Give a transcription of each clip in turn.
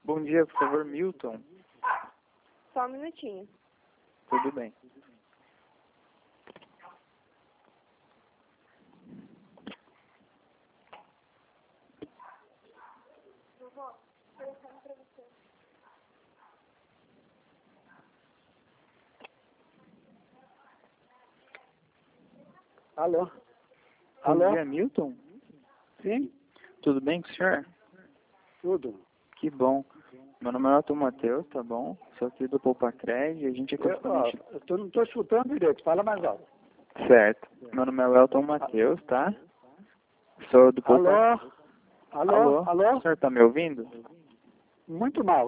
Bom dia, por favor, Milton. Só um minutinho. Tudo bem. Alô? Bom Alô? dia, Milton. Sim? Tudo bem com o senhor? Tudo. Que bom. Meu nome é Elton Matheus, tá bom? Sou aqui do Poupacred e a gente é correspondente... Eu não estou escutando direito, fala mais alto. Certo. Meu nome é Elton Matheus, tá? Sou do Poupacred. Alô? Alô? O senhor tá me ouvindo? Muito mal.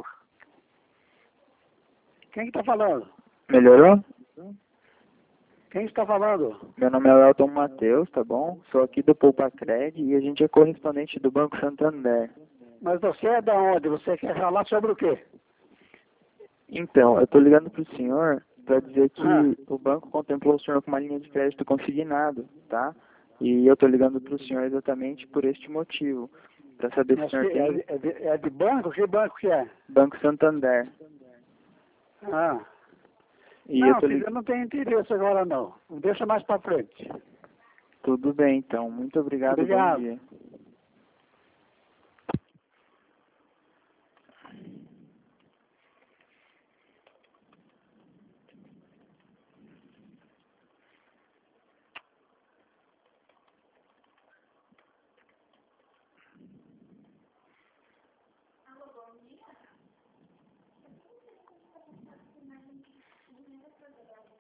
Quem está falando? Melhorou? Quem está falando? Meu nome é Elton Matheus, tá bom? Sou aqui do Poupacred e a gente é correspondente do Banco Santander. Mas você é da onde? Você quer falar sobre o quê? Então, eu tô ligando pro senhor para dizer que Ah. o banco contemplou o senhor com uma linha de crédito consignado, tá? E eu tô ligando pro senhor exatamente por este motivo, para saber se o Mas senhor que, tem é de banco? Que banco que é? Banco Santander. Ah. E Não, eu tô filho, eu ligando... não tenho interesse agora não. Deixa mais para frente. Tudo bem, então. Muito obrigado, bom Obrigado. dia.